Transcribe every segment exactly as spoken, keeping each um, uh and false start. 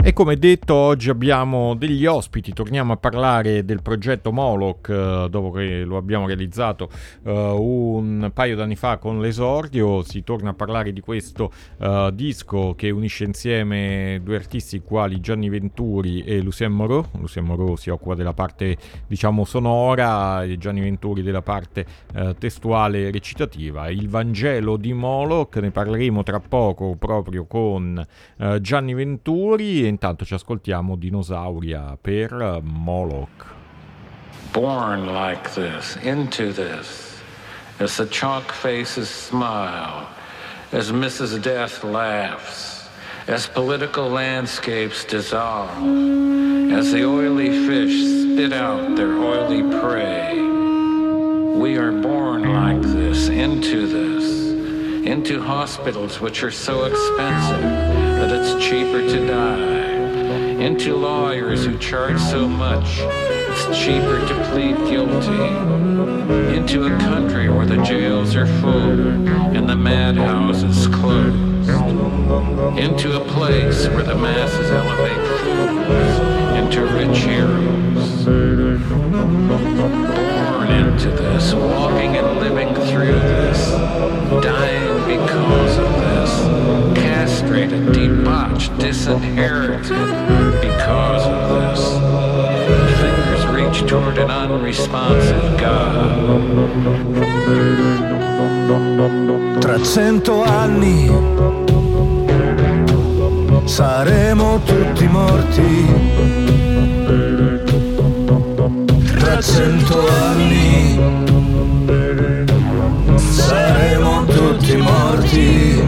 E come detto, oggi abbiamo degli ospiti, torniamo a parlare del progetto Moloch, eh, dopo che lo abbiamo realizzato eh, un paio d'anni fa con l'esordio. Si torna a parlare di questo eh, disco che unisce insieme due artisti quali Gianni Venturi e Lucien Moreau. Lucien Moreau si occupa della parte, diciamo, sonora e Gianni Venturi della parte eh, testuale recitativa. Il Vangelo di Moloch, ne parleremo tra poco proprio con eh, Gianni Venturi, e intanto ci ascoltiamo Dinosauria per Moloch. Born like this, into this, as the chalk faces smile, as Missus Death laughs, as political landscapes dissolve, as the oily fish spit out their oily prey. We are born like this, into this, into hospitals which are so expensive that it's cheaper to die, into lawyers who charge so much it's cheaper to plead guilty, into a country where the jails are full and the madhouses closed, into a place where the masses elevate fools into rich heroes. Born into this, walking and living through this, dying because of this, castrated, debauched, disinherited because of this. Fingers reach toward an unresponsive God. Tra cento anni saremo tutti morti. Tra cento anni saremo tutti morti.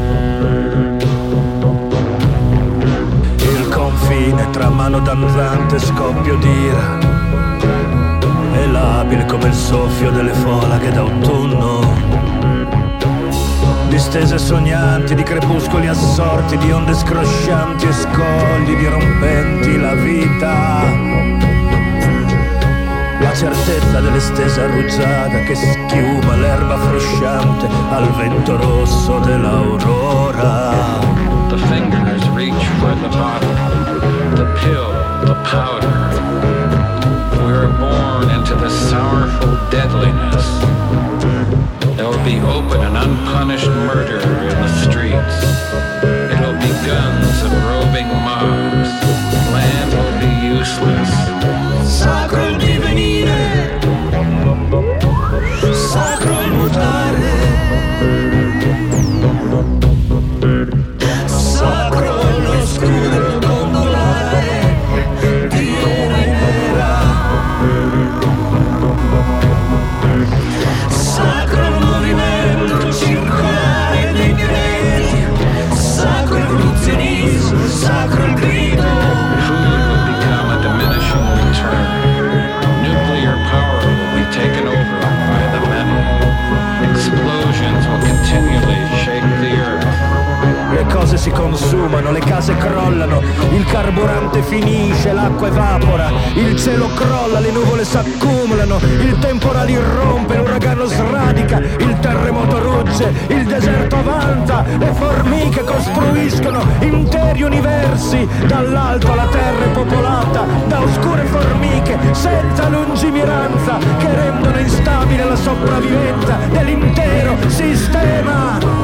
Il confine tra mano danzante e scoppio d'ira è labile come il soffio delle folaghe d'autunno, distese sognanti di crepuscoli assorti, di onde scroscianti e scogli dirompenti la vita. La certezza dell'estesa rugiada che schiuma l'erba frusciante al vento rosso dell'aurora. The fingers reach for the bottle, the pill, the powder. We are born into the sorrowful deadliness. There will be open and unpunished murder in the streets. It will be guns and roving mobs. Land will be useless. Sacro il divenire, sacro il mutare, sacro l'oscuro gondolare di era in era, sacro il movimento circolare dei pianeti, sacro il evoluzionismo, sacro il grido. Food will become a diminishing return. Nuclear power will be taken over by the many. Explosions will continually shake the earth. Le cose si consumano, le case crollano, il carburante finisce, l'acqua evapora, il cielo crolla, le nuvole s'accumulano, il temporale irrompe, l'uragano sradica, il terremoto rugge, il deserto avanza, le formiche costruiscono interi universi, dall'alto la terra è popolata da oscure formiche senza lungimiranza che rendono instabile la sopravvivenza dell'intero sistema.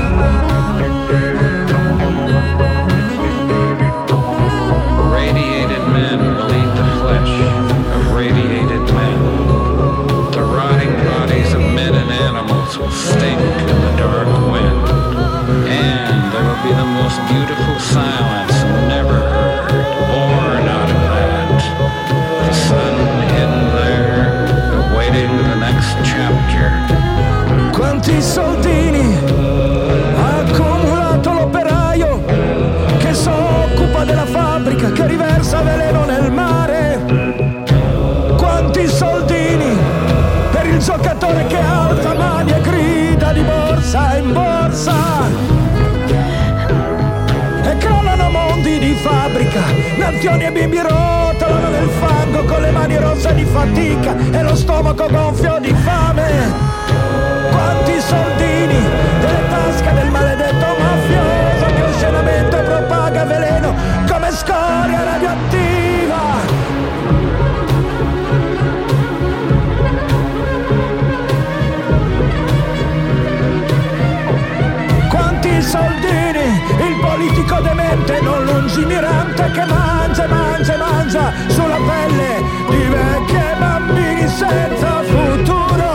Radiated men will eat the flesh of radiated men. The rotting bodies of men and animals will stink in the dark wind. And there will be the most beautiful silence never heard, born out of that. The sun hidden there, awaiting the next chapter. Quanti soldini ha accumulato l'operaio che s'occupa della fabbrica che riversa veleno nel mare? Quanti soldini per il giocatore che alza mani e grida di borsa in borsa? E crollano mondi di fabbrica, nazioni e bimbi rotolano nel fango con le mani rosse di fatica e lo stomaco gonfio di fame. Quanti soldini delle tasche del maledetto mafioso che oscenamente propaga veleno come scoria radioattiva. Soldini, il politico demente non lungimirante che mangia, mangia, mangia sulla pelle di vecchi e bambini senza futuro,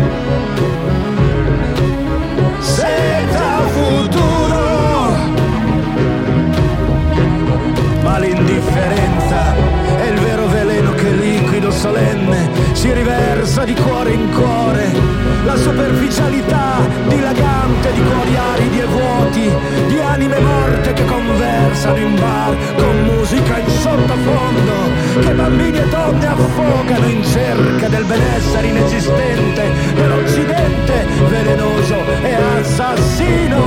senza futuro. Ma l'indifferenza è il vero veleno che liquido solenne si riversa di cuore in cuore. La superficialità dilagante di cuori aridi e vuoti, di anime morte che conversano in bar con musica in sottofondo, che bambini e donne affogano in cerca del benessere inesistente dell'Occidente velenoso e assassino.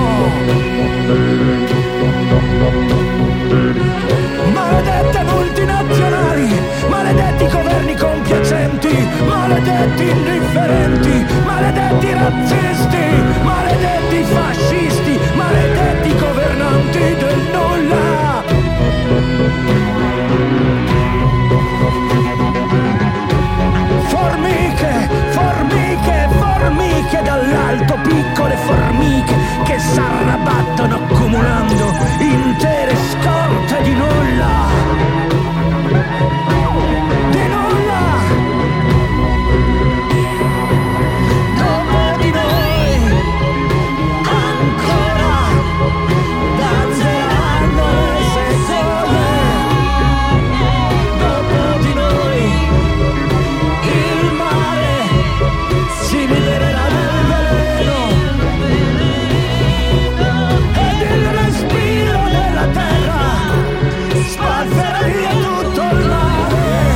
Maledette multinazionali, maledetti governi compiacenti, maledetti indifferenti, maledetti razzisti, maledetti fascisti, maledetti governanti del nulla. Formiche, formiche, formiche dall'alto, piccole formiche che s'arrabattano accumulando intere scorte di nulla. Di nulla. Dopo di noi ancora danzeranno le sequoie. Dopo di noi il mare si libererà del veleno ed il respiro della terra spazzerà via tutto il mare.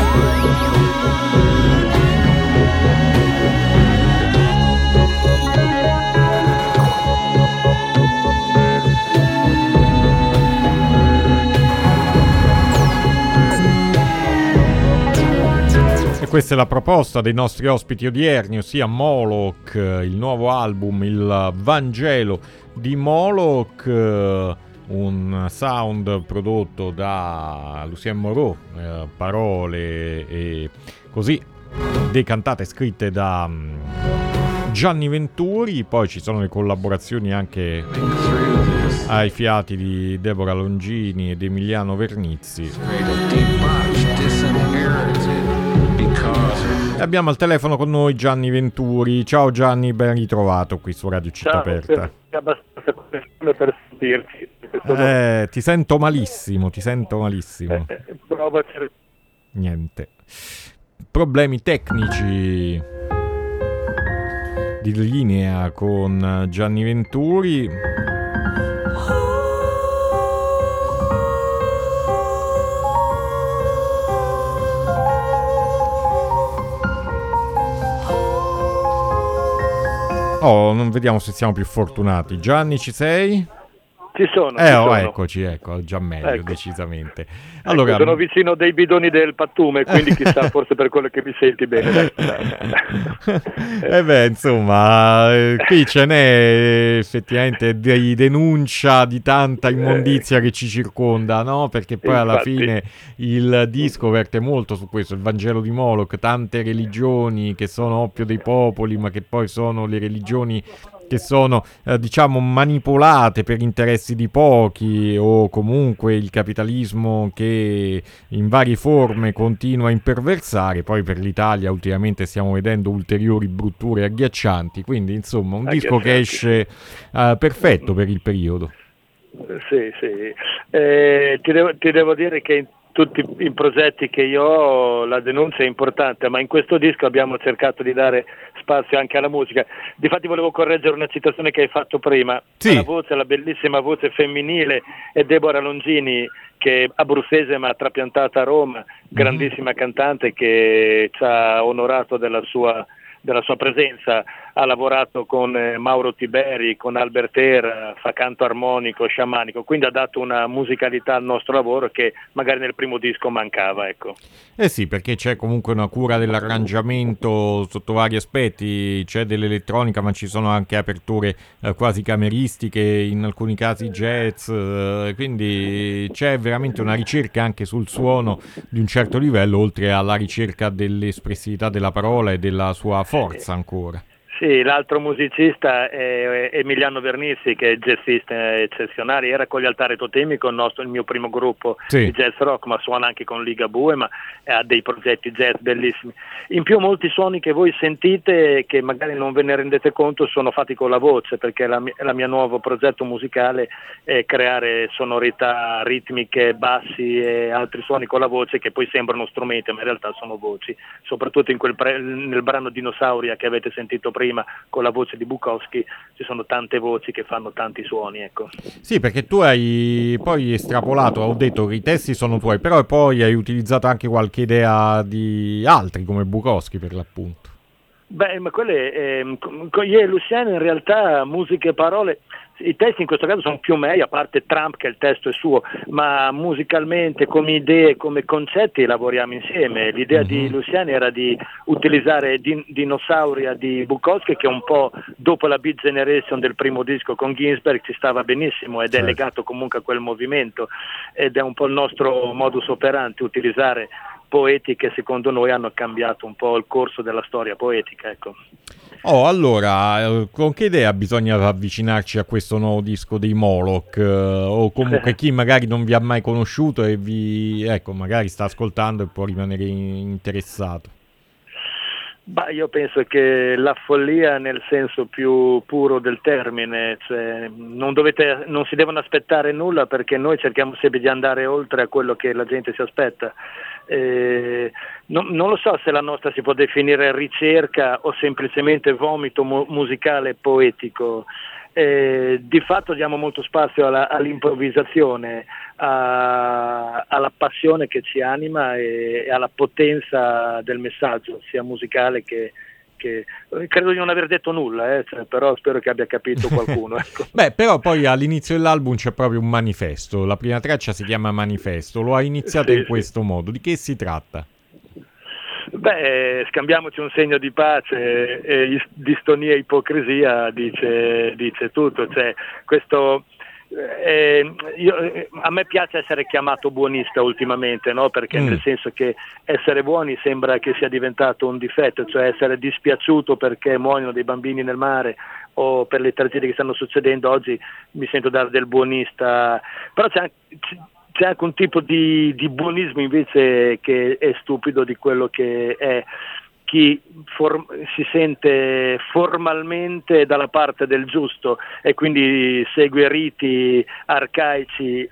E questa è la proposta dei nostri ospiti odierni, ossia Moloch, il nuovo album, il Vangelo di Moloch, un sound prodotto da Lucien Moreau, eh, parole e così decantate, scritte da um, Gianni Venturi. Poi ci sono le collaborazioni anche ai fiati di Deborah Longini ed Emiliano Vernizzi. E abbiamo al telefono con noi Gianni Venturi. Ciao Gianni, ben ritrovato qui su Radio Città Aperta. È abbastanza connessione per sentirci. Eh, ti sento malissimo, ti sento malissimo. Eh, prova a cercare. Niente. Problemi tecnici di linea con Gianni Venturi. Oh, non vediamo se siamo più fortunati. Gianni, ci sei? Ci sono. Eh, ci oh, sono. eccoci, ecco, già meglio, Ecco. decisamente. Ecco, Allora, sono vicino dei bidoni del pattume, quindi chissà, forse per quello che mi senti bene. eh beh, insomma, eh, qui ce n'è effettivamente di denuncia di tanta immondizia che ci circonda, no? Perché poi alla Infatti. fine il disco verte molto su questo, il Vangelo di Moloch, tante religioni che sono oppio dei popoli, ma che poi sono le religioni che sono eh, diciamo manipolate per interessi di pochi, o comunque il capitalismo che in varie forme continua a imperversare. Poi per l'Italia ultimamente stiamo vedendo ulteriori brutture agghiaccianti, quindi insomma un disco che esce eh, perfetto per il periodo. Sì, sì. Eh, ti, devo, ti devo dire che in tutti i progetti che io ho la denuncia è importante, ma in questo disco abbiamo cercato di dare spazio anche alla musica. Difatti volevo correggere una citazione che hai fatto prima. Sì. La voce, la bellissima voce femminile è Deborah Longini, che è abruzzese ma trapiantata a Roma, grandissima cantante che ci ha onorato della sua della sua presenza ha lavorato con eh, Mauro Tiberi, con Albert Era, fa canto armonico, sciamanico, quindi ha dato una musicalità al nostro lavoro che magari nel primo disco mancava, ecco. Eh sì, perché c'è comunque una cura dell'arrangiamento sotto vari aspetti, c'è dell'elettronica, ma ci sono anche aperture eh, quasi cameristiche, in alcuni casi jazz, eh, quindi c'è veramente una ricerca anche sul suono di un certo livello, oltre alla ricerca dell'espressività della parola e della sua forza ancora. Sì, l'altro musicista è Emiliano Vernissi, che è jazzista eccezionale, era con gli Altare Totemico, il, nostro, il mio primo gruppo sì. di jazz rock, ma suona anche con Ligabue, ma ha dei progetti jazz bellissimi. In più molti suoni che voi sentite, che magari non ve ne rendete conto, sono fatti con la voce, perché la mia, la mia nuovo progetto musicale è creare sonorità ritmiche, bassi e altri suoni con la voce che poi sembrano strumenti, ma in realtà sono voci, soprattutto in quel pre- nel brano Dinosauria che avete sentito prima, con la voce di Bukowski, ci sono tante voci che fanno tanti suoni, ecco. Sì, perché tu hai poi estrapolato, ho detto che i testi sono tuoi, però poi hai utilizzato anche qualche idea di altri come Bukowski per l'appunto. Beh, ma quelle eh, con io e Luciano in realtà musica e parole, i testi in questo caso sono più miei, a parte Trump che il testo è suo, ma musicalmente come idee, come concetti lavoriamo insieme. L'idea mm-hmm. di Luciano era di utilizzare din- Dinosauria di Bukowski, che un po' dopo la Beat Generation del primo disco con Ginsberg ci stava benissimo ed certo. è legato comunque a quel movimento, ed è un po' il nostro modus operandi, utilizzare poeti che secondo noi hanno cambiato un po' il corso della storia poetica, ecco. Oh, allora, con che idea bisogna avvicinarci a questo nuovo disco dei Moloch? Eh, o comunque chi magari non vi ha mai conosciuto e vi, ecco, magari sta ascoltando e può rimanere interessato? Bah, io penso che la follia nel senso più puro del termine, cioè non dovete, non si devono aspettare nulla, perché noi cerchiamo sempre di andare oltre a quello che la gente si aspetta. Eh, non, non lo so se la nostra si può definire ricerca o semplicemente vomito mu- musicale poetico. Eh, di fatto diamo molto spazio alla, all'improvvisazione, a, alla passione che ci anima e, e alla potenza del messaggio, sia musicale che, che credo di non aver detto nulla, eh, cioè, però spero che abbia capito qualcuno. Ecco. Beh, però poi all'inizio dell'album c'è proprio un manifesto, la prima traccia si chiama Manifesto, lo ha iniziato sì, in questo sì. modo, di che si tratta? Beh, scambiamoci un segno di pace, e distonia e ipocrisia dice, dice tutto, cioè questo eh, io, a me piace essere chiamato buonista ultimamente, no? Perché mm. nel senso che essere buoni sembra che sia diventato un difetto, cioè essere dispiaciuto perché muoiono dei bambini nel mare o per le tragedie che stanno succedendo, oggi mi sento dare del buonista, però c'è anche, c'è anche un tipo di, di buonismo invece che è stupido, di quello che è chi for- si sente formalmente dalla parte del giusto e quindi segue riti arcaici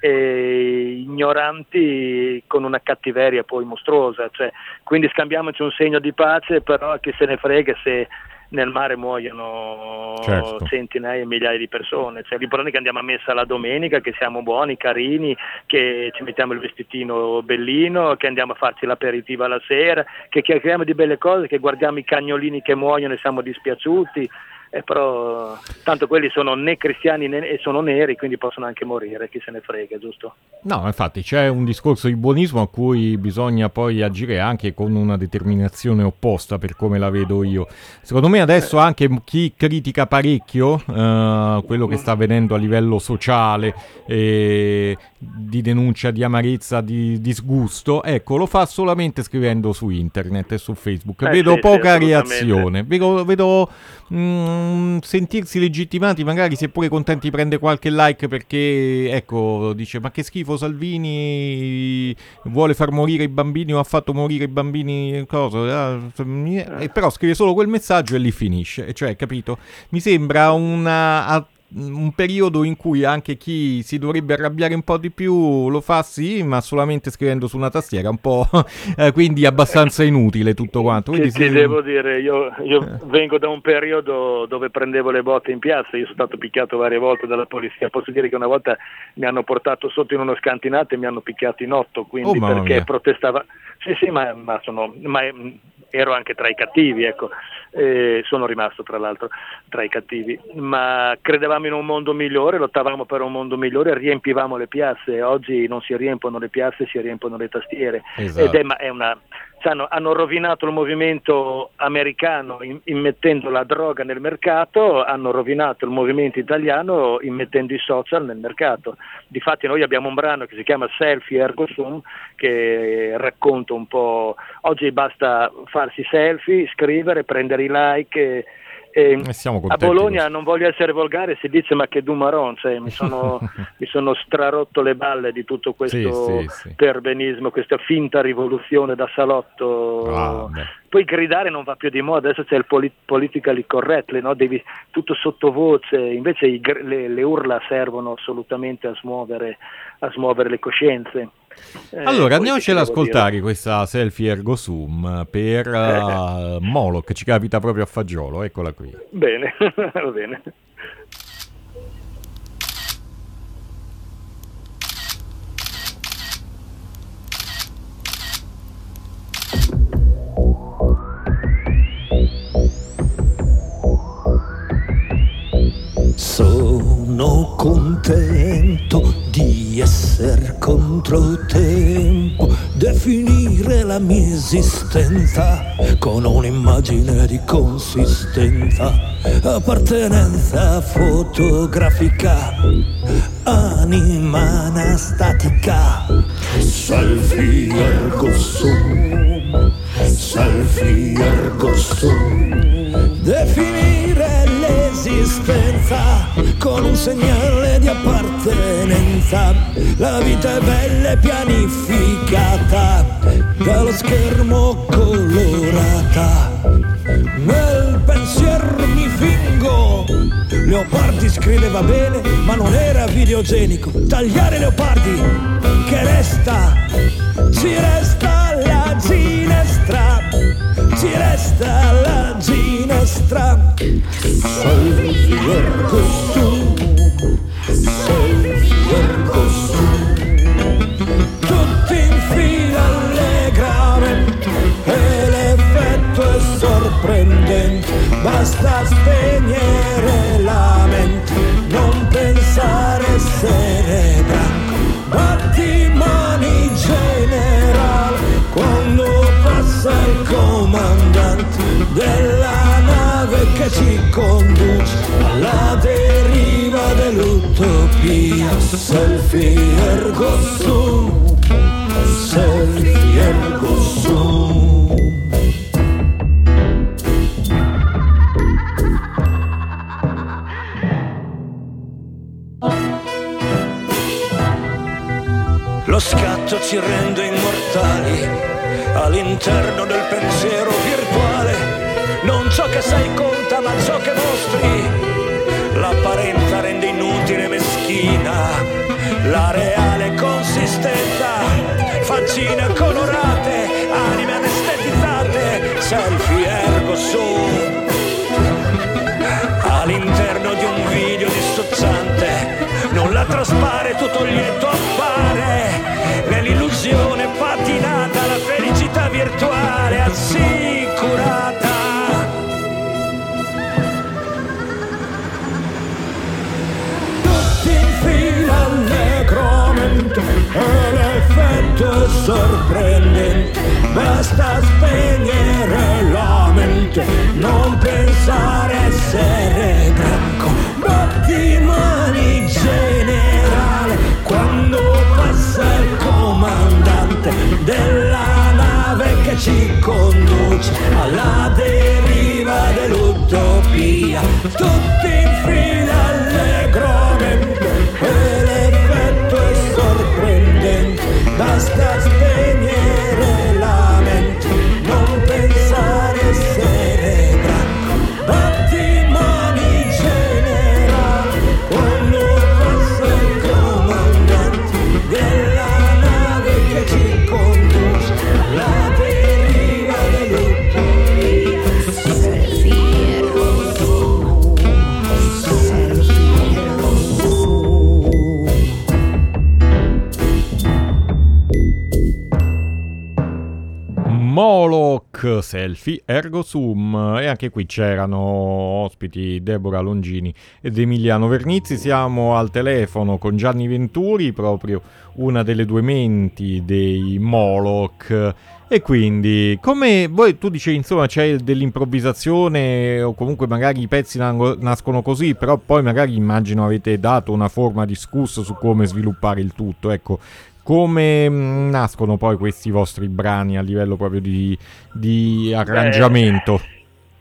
e ignoranti con una cattiveria poi mostruosa, cioè, quindi scambiamoci un segno di pace, però chi se ne frega se nel mare muoiono certo. centinaia e migliaia di persone, cioè l'importante è che andiamo a messa la domenica, che siamo buoni, carini, che ci mettiamo il vestitino bellino, che andiamo a farci l'aperitiva la sera, che chiacchieriamo di belle cose, che guardiamo i cagnolini che muoiono e siamo dispiaciuti, eh, però tanto quelli sono né cristiani né e sono neri, quindi possono anche morire, chi se ne frega, giusto? No, infatti c'è un discorso di buonismo a cui bisogna poi agire anche con una determinazione opposta, per come la vedo io. Secondo me adesso anche chi critica parecchio eh, quello che sta avvenendo a livello sociale, eh, di denuncia, di amarezza, di disgusto, ecco, lo fa solamente scrivendo su internet e su Facebook. Eh, vedo sì, poca sì, reazione, vedo, vedo mh, sentirsi legittimati, magari se pure contenti prende qualche like perché, ecco, dice ma che schifo Salvini vuole far morire i bambini o ha fatto morire i bambini, cosa, e però scrive solo quel messaggio e lì finisce, cioè, capito? Mi sembra una un periodo in cui anche chi si dovrebbe arrabbiare un po' di più lo fa, sì, ma solamente scrivendo su una tastiera, un po' eh, quindi abbastanza inutile tutto quanto. Ti, se... ti devo dire, io, io vengo da un periodo dove prendevo le botte in piazza, io sono stato picchiato varie volte dalla polizia, posso dire che una volta mi hanno portato sotto in uno scantinato e mi hanno picchiato in otto, quindi oh, perché mia. protestava, sì sì, ma, ma sono ma ero anche tra i cattivi, ecco, eh, sono rimasto tra l'altro tra i cattivi, ma credevamo in un mondo migliore, lottavamo per un mondo migliore, riempivamo le piazze. Oggi non si riempono le piazze, si riempono le tastiere. Esatto. Ed è, ma è una Hanno, hanno rovinato il movimento americano in, immettendo la droga nel mercato, hanno rovinato il movimento italiano immettendo i social nel mercato. Difatti noi abbiamo un brano che si chiama Selfie Ergo Sum, che racconta un po', oggi basta farsi selfie, scrivere, prendere i like e, e a Bologna, non voglio essere volgare, si dice ma che dumaron, cioè, mi, sono, mi sono strarotto le balle di tutto questo sì, sì, sì. perbenismo, questa finta rivoluzione da salotto. Ah, poi gridare non va più di moda, adesso c'è il polit- politically correct, no? Devi tutto sottovoce, invece i, le, le urla servono assolutamente a smuovere, a smuovere le coscienze. Eh, allora andiamocela ad ascoltare dire. Questa Selfie Ergo Sum per uh, Moloch, ci capita proprio a fagiolo, eccola qui. Bene, va bene. Sono contento di essere controtempo, definire la mia esistenza con un'immagine di consistenza, appartenenza fotografica, anima anastatica. Selfie ergo sum, selfie ergo sum, definire l'esistenza con un segnale di appartenenza. La vita è bella e pianificata dallo schermo colorata. Nel pensiero mi fingo, Leopardi scriveva bene ma non era videogenico. Tagliare Leopardi, che resta, ci resta la ginestra, ci resta la ginestra. Selfie ergo sum, selfie ergo sum, tutti in fila allegramente e l'effetto è sorprendente. Basta spegnere la mente, non pensare a essere branco. Batti mani generale quando passa il comandante della nave che ci conduce alla deriva dell'utopia. Selfie ergo sum, selfie ergo sum. Lo scatto ci rende immortali all'interno del pensiero virtuale. Non ciò che sai conta, ma ciò che mostri. L'apparenza rende inutile e meschina la reale consistenza. Faccine colorate, anime anestetizzate. Selfie ergo sum. All'interno di un video dissociante nulla traspare, tutto lieto appare. Nell'illusione patinata la felicità virtuale assicurata. Tutti in fila allegramente e l'effetto è sorprendente. Basta spegnere la mente, non pensare a essere branco. Batti mani generale quando passa il comandante della nave che ci conduce alla deriva dell'utopia. Tutti in fila allegramente e l'effetto è sorprendente. Basta spegnere la mente, non pensare a essere branco. Batti mani generale quando passa il comandante della nave che ci conduce alla deriva dell'utopia. Selfie ergo sum, selfie ergo sum. Moloch, Selfie, Ergo Sum, e anche qui c'erano ospiti Deborah Longini ed Emiliano Vernizzi. Siamo al telefono con Gianni Venturi, proprio una delle due menti dei Moloch. E quindi, come voi, tu dicevi, insomma, c'è dell'improvvisazione o comunque magari i pezzi nascono così, però poi magari immagino avete dato una forma discussa su come sviluppare il tutto, ecco. Come nascono poi questi vostri brani a livello proprio di, di arrangiamento? Beh,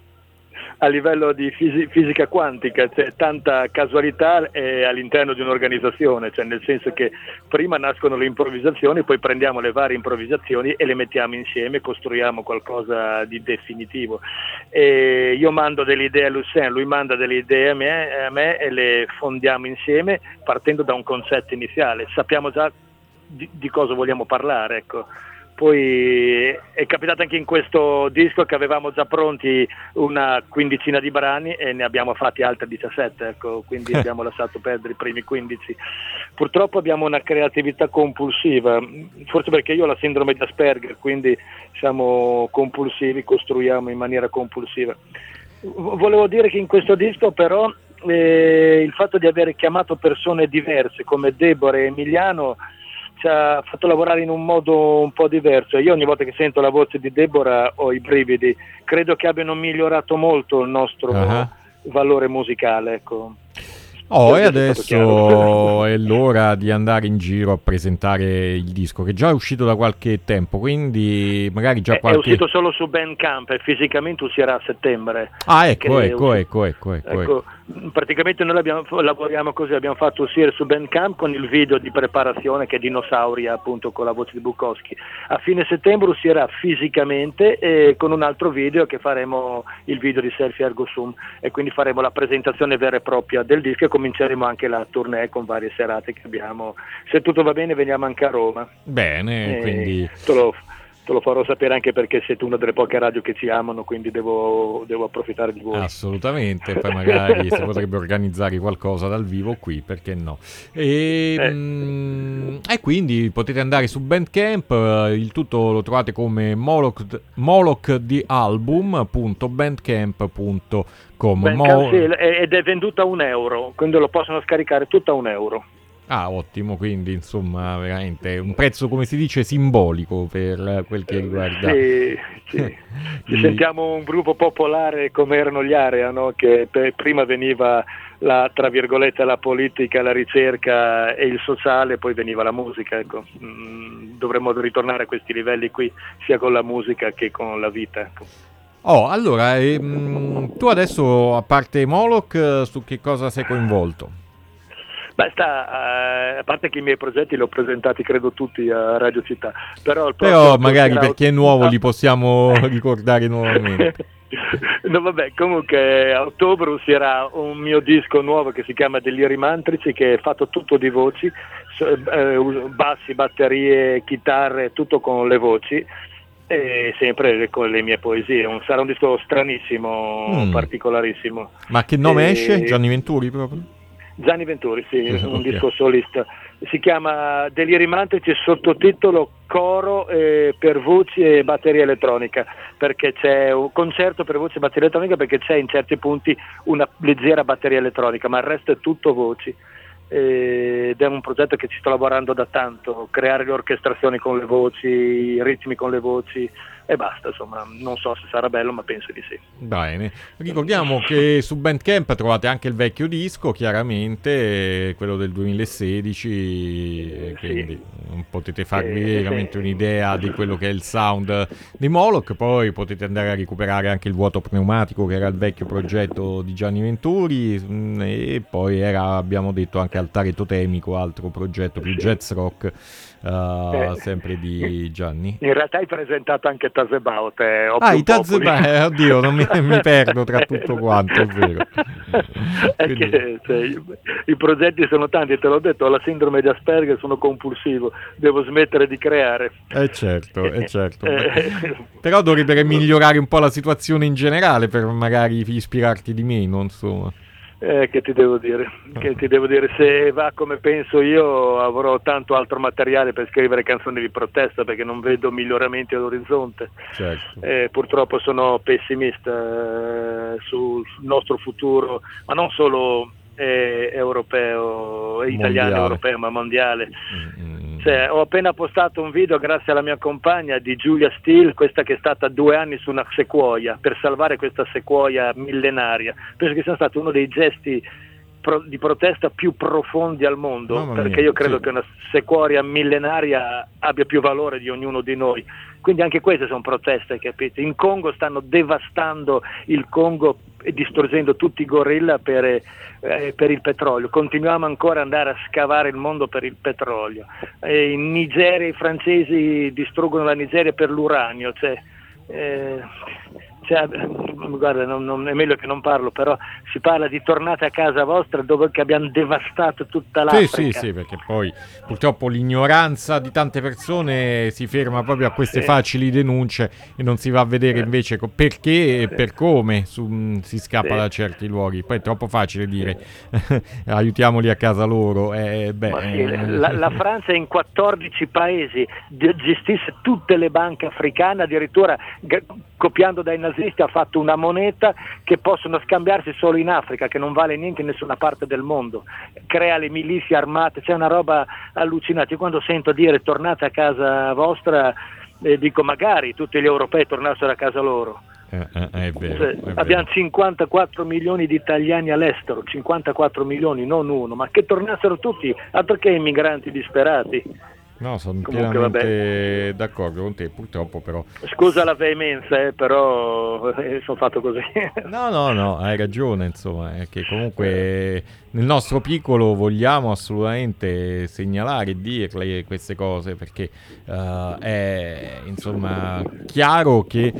a livello di fisi- fisica quantica c'è tanta casualità eh, all'interno di un'organizzazione, cioè nel senso che prima nascono le improvvisazioni, poi prendiamo le varie improvvisazioni e le mettiamo insieme, costruiamo qualcosa di definitivo. E io mando delle idee a Lucien, lui manda delle idee a me, a me e le fondiamo insieme partendo da un concetto iniziale. Sappiamo già Di, di cosa vogliamo parlare, ecco. Poi è capitato anche in questo disco che avevamo già pronti una quindicina di brani e ne abbiamo fatti altri diciassette, ecco, quindi abbiamo lasciato perdere i primi quindici. Purtroppo abbiamo una creatività compulsiva, forse perché io ho la sindrome di Asperger, quindi siamo compulsivi, costruiamo in maniera compulsiva. Volevo dire che in questo disco però eh, il fatto di aver chiamato persone diverse come Deborah e Emiliano ci ha fatto lavorare in un modo un po' diverso. Io ogni volta che sento la voce di Deborah ho i brividi, credo che abbiano migliorato molto il nostro uh-huh. valore musicale, ecco. Oh, e adesso è l'ora di andare in giro a presentare il disco, che già è uscito da qualche tempo, quindi magari già è, qualche... È uscito solo su Bandcamp e fisicamente uscirà a settembre. Ah, ecco, ecco, ecco, ecco, ecco, ecco. Praticamente noi abbiamo, lavoriamo così, abbiamo fatto uscire su Bandcamp con il video di preparazione che è Dinosauria, appunto con la voce di Bukowski. A fine settembre uscirà fisicamente e con un altro video che faremo il video di Selfie Ergo Sum, e quindi faremo la presentazione vera e propria del disco e cominceremo anche la tournée con varie serate che abbiamo. Se tutto va bene veniamo anche a Roma. Bene, e quindi... Te lo, te lo farò sapere anche perché siete una delle poche radio che ci amano, quindi devo, devo approfittare di voi. Assolutamente, poi magari si potrebbe organizzare qualcosa dal vivo qui, perché no? E, eh. mh, e quindi potete andare su Bandcamp, il tutto lo trovate come Moloch, Moloch di album punto bandcamp punto com. Mo- sì, ed è venduta a un euro, quindi lo possono scaricare tutto a un euro. Ah, ottimo, quindi insomma veramente un prezzo, come si dice, simbolico per quel che riguarda... Sì, sì. Ci sentiamo un gruppo popolare come erano gli Area, no? Che per, prima veniva la, tra virgolette, la politica, la ricerca e il sociale, poi veniva la musica, ecco. Mm, dovremmo ritornare a questi livelli qui, sia con la musica che con la vita, ecco. Oh, allora, ehm, tu adesso, a parte Moloch, su che cosa sei coinvolto? Beh, sta, uh, a parte che i miei progetti li ho presentati credo tutti a Radio Città, però, il però magari per chi è nuovo li possiamo ricordare nuovamente. No, vabbè, comunque a ottobre uscirà un mio disco nuovo che si chiama Deliri Mantrici, che è fatto tutto di voci, bassi, batterie, chitarre, tutto con le voci, e sempre con le mie poesie. Un, sarà un disco stranissimo, mm. particolarissimo. Ma che nome e... esce? Gianni Venturi proprio? Gianni Venturi, sì, un okay. disco solista. Si chiama Deliri Mantrici, sottotitolo Coro eh, per voci e batteria elettronica, perché c'è un concerto per voci e batteria elettronica, perché c'è in certi punti una leggera batteria elettronica, ma il resto è tutto voci. Ed è un progetto che ci sto lavorando da tanto, creare le orchestrazioni con le voci, i ritmi con le voci e basta, insomma, non so se sarà bello, ma penso di sì. Bene, ricordiamo che su Bandcamp trovate anche il vecchio disco, chiaramente, quello del duemilasedici, quindi sì. potete farvi eh, veramente sì. un'idea di quello che è il sound di Moloch. Poi potete andare a recuperare anche il Vuoto Pneumatico, che era il vecchio progetto di Gianni Venturi, e poi era, abbiamo detto, anche Altare Totemico, altro progetto più sì. jazz rock, uh, eh, sempre di Gianni. In realtà hai presentato anche Tazebaut. Eh, ah, i Tazebaut, eh, oddio, non mi, mi perdo tra tutto quanto, è vero. È Quindi... che, cioè, i, i progetti sono tanti, te l'ho detto, ho la sindrome di Asperger, sono compulsivo, devo smettere di creare. Eh certo, eh certo. Però dovrebbe migliorare un po' la situazione in generale per magari ispirarti di meno, insomma. Eh, che ti devo dire? Che ti devo dire? Se va come penso io, avrò tanto altro materiale per scrivere canzoni di protesta, perché non vedo miglioramenti all'orizzonte. Certo. Eh, purtroppo sono pessimista eh, sul nostro futuro, ma non solo eh, europeo, italiano, europeo, ma mondiale. Mm-hmm. Cioè, ho appena postato un video grazie alla mia compagna di Julia Steele, questa che è stata due anni su una sequoia per salvare questa sequoia millenaria. Penso che sia stato uno dei gesti pro- di protesta più profondi al mondo, Mamma perché mia, io credo sì. che una sequoia millenaria abbia più valore di ognuno di noi. Quindi anche queste sono proteste, capite? In Congo stanno devastando il Congo e distruggendo tutti i gorilla per, eh, per il petrolio. Continuiamo ancora ad andare a scavare il mondo per il petrolio. Eh, in Nigeria i francesi distruggono la Nigeria per l'uranio. Cioè, eh, cioè, guarda, non, non, è meglio che non parlo, però si parla di tornate a casa vostra dove che abbiamo devastato tutta l'Africa. Sì, sì, sì, perché poi purtroppo l'ignoranza di tante persone si ferma proprio a queste Sì. facili denunce e non si va a vedere invece co- perché e per come su- si scappa Sì. da certi luoghi. Poi è troppo facile dire aiutiamoli a casa loro. Eh, beh, Ma sì, eh, la, la Francia in quattordici paesi ge- gestisce tutte le banche africane, addirittura g- copiando dai nazisti ha fatto una moneta che possono scambiarsi solo in Africa, che non vale niente in nessuna parte del mondo, crea le milizie armate, c'è una roba allucinante. Io quando sento dire tornate a casa vostra eh, dico magari tutti gli europei tornassero a casa loro. eh, eh, è vero, Cioè, è vero. abbiamo cinquantaquattro milioni di italiani all'estero, cinquantaquattro milioni, non uno, ma che tornassero tutti, altro che immigranti disperati. No, sono Comunque, pienamente d'accordo con te, purtroppo però. Scusa la veemenza, eh, però eh, sono fatto così. No, no, no, hai ragione, insomma, è che comunque nel nostro piccolo vogliamo assolutamente segnalare e dirle queste cose, perché uh, è insomma chiaro che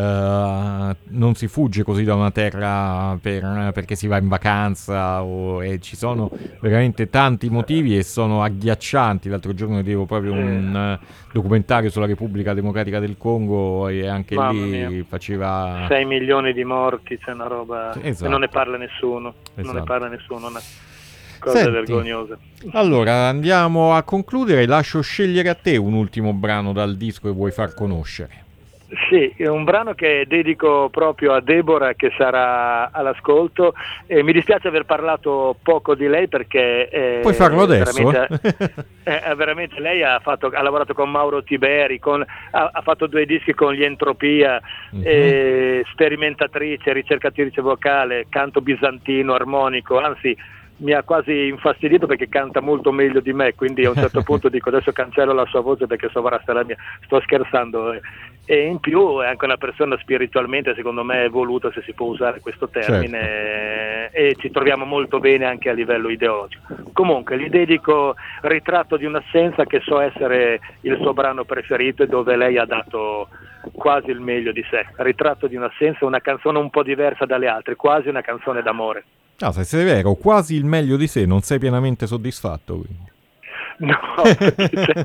uh, non si fugge così da una terra per, perché si va in vacanza o, e ci sono veramente tanti motivi e sono agghiaccianti. L'altro giorno vedevo proprio un uh, documentario sulla Repubblica Democratica del Congo e anche Mamma lì mia. faceva sei milioni di morti, c'è una roba Esatto. e non ne parla nessuno, non Esatto. ne parla nessuno, una cosa Senti, vergognosa. allora andiamo a concludere, lascio scegliere a te un ultimo brano dal disco che vuoi far conoscere. Sì, è un brano che dedico proprio a Deborah, che sarà all'ascolto, e mi dispiace aver parlato poco di lei perché eh, Puoi farlo adesso, veramente, eh, veramente lei ha, fatto, ha lavorato con Mauro Tiberi, con, ha, ha fatto due dischi con gli Entropia, Mhm. eh, sperimentatrice, ricercatrice vocale, canto bizantino, armonico, anzi mi ha quasi infastidito perché canta molto meglio di me, quindi a un certo punto dico adesso cancello la sua voce perché sovrasta la mia. Sto scherzando, eh. E in più è anche una persona spiritualmente, secondo me, evoluta, se si può usare questo termine, Certo. e ci troviamo molto bene anche a livello ideologico. Comunque gli dedico Ritratto di un'assenza, che so essere il suo brano preferito e dove lei ha dato quasi il meglio di sé. Ritratto di un'assenza, una canzone un po' diversa dalle altre, quasi una canzone d'amore. No, se sei vero, quasi il meglio di sé, non sei pienamente soddisfatto, quindi. No, cioè,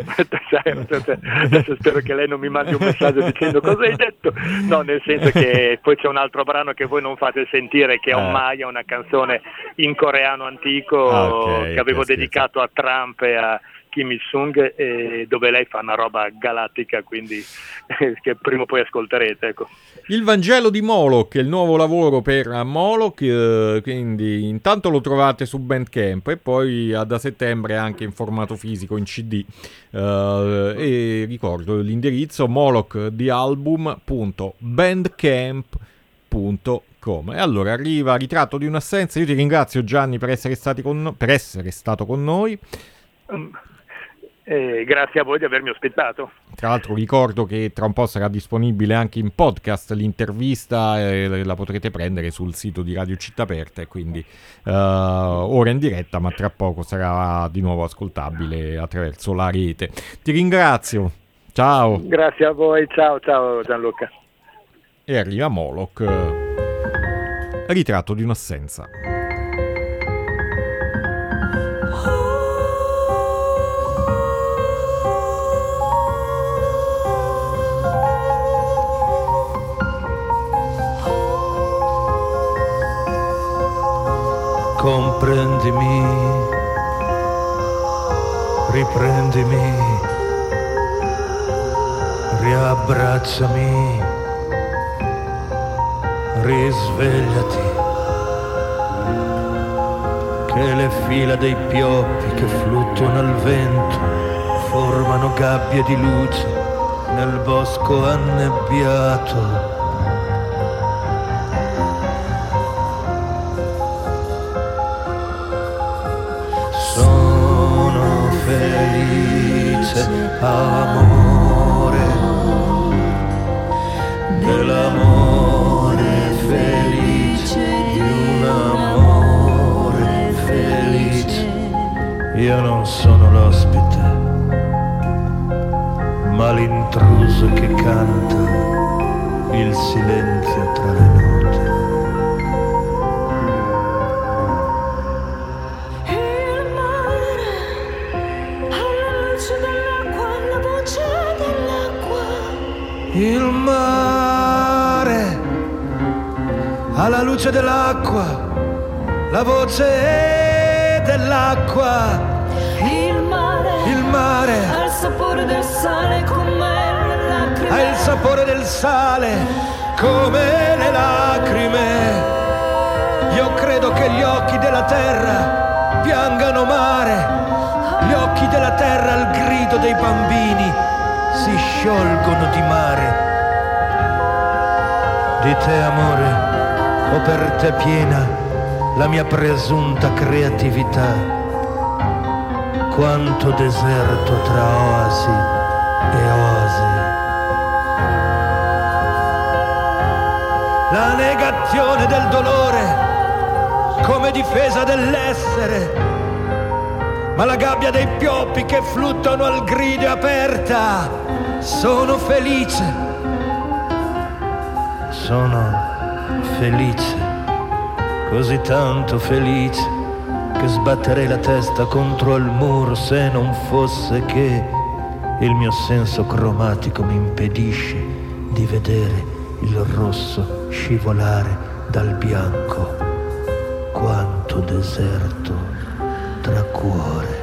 cioè, adesso spero che lei non mi mandi un messaggio dicendo cosa hai detto. No, nel senso che poi c'è un altro brano che voi non fate sentire, che è un Eh. Maya, una canzone in coreano antico, Ah, ok, che avevo ok, dedicato a Trump e a Kim Il-sung, e dove lei fa una roba galattica, quindi eh, che prima o poi ascolterete, ecco. Il Vangelo di Moloch è il nuovo lavoro per Moloch, eh, quindi intanto lo trovate su Bandcamp e poi eh, da settembre anche in formato fisico, in C D. Eh, e ricordo l'indirizzo moloch di album punto bandcamp punto com. E allora arriva Ritratto di un'assenza. Io ti ringrazio, Gianni, per essere, stati con no- per essere stato con noi. Eh, grazie a voi di avermi ospitato. Tra l'altro ricordo che tra un po' sarà disponibile anche in podcast l'intervista, e la potrete prendere sul sito di Radio Città Aperta, e quindi uh, ora in diretta, ma tra poco sarà di nuovo ascoltabile attraverso la rete. Ti ringrazio, ciao. Grazie a voi, ciao ciao Gianluca. E arriva Moloch, Ritratto di un'assenza. riprendimi, riprendimi, riabbracciami, risvegliati, che le fila dei pioppi che fluttuano al vento formano gabbie di luce nel bosco annebbiato. Sono felice, amore, dell'amore felice, di un amore felice. Io non sono l'ospite, ma l'intruso che canta il silenzio tra le note. Il mare alla luce dell'acqua, la voce dell'acqua. Il mare, il mare ha il sapore del sale come le lacrime. Ha il sapore del sale come le lacrime. Io credo che gli occhi della terra piangano mare. Gli occhi della terra al grido dei bambini si sciolgono di mare. Di te, amore, ho per te piena la mia presunta creatività. Quanto deserto tra oasi e oasi. La negazione del dolore come difesa dell'essere. Ma la gabbia dei pioppi che fluttuano al grido è aperta. Sono felice, sono felice, così tanto felice che sbatterei la testa contro il muro se non fosse che il mio senso cromatico mi impedisce di vedere il rosso scivolare dal bianco. Quanto deserto tra cuore